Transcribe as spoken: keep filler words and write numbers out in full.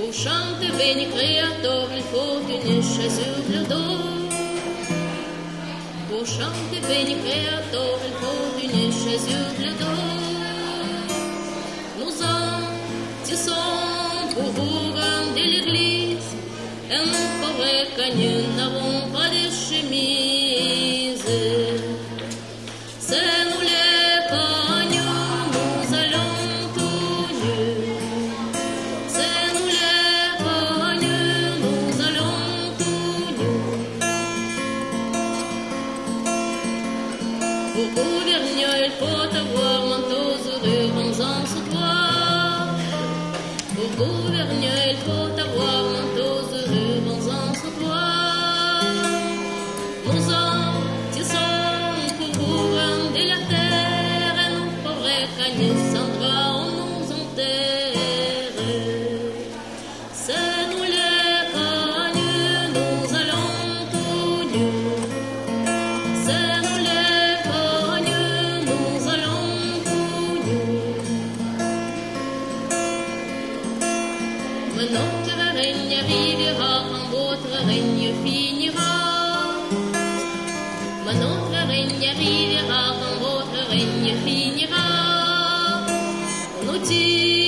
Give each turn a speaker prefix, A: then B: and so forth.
A: Pour chanter béni créateur, il faut une chaise sur le dos. Pour chanter béni créateur, il faut une chaise sur le dos. Nous en tissons pour vous grandir l'église. Et nous pauvres que nous n'avons pas de chemise. C'est nous les cagnots, nous allons tout nus. C'est nous les cagnots, nous allons tout nus. Pour gouverner, il faut avoir manteau heureux, rangeant sous toi. Pour gouverner, il faut avoir manteau heureux, rangeant sous toi. Nous en tissons pour vous grandir la terre, et nous pauvres cagnes sans droit, on nous enterre. C'est nous les cagnes, nous allons tout nus. C'est nous les cagnes, nous allons tout nus. Mais notre règne arrivera, quand votre règne finira. Mais notre règne arrivera, quand votre règne finira. On nous dit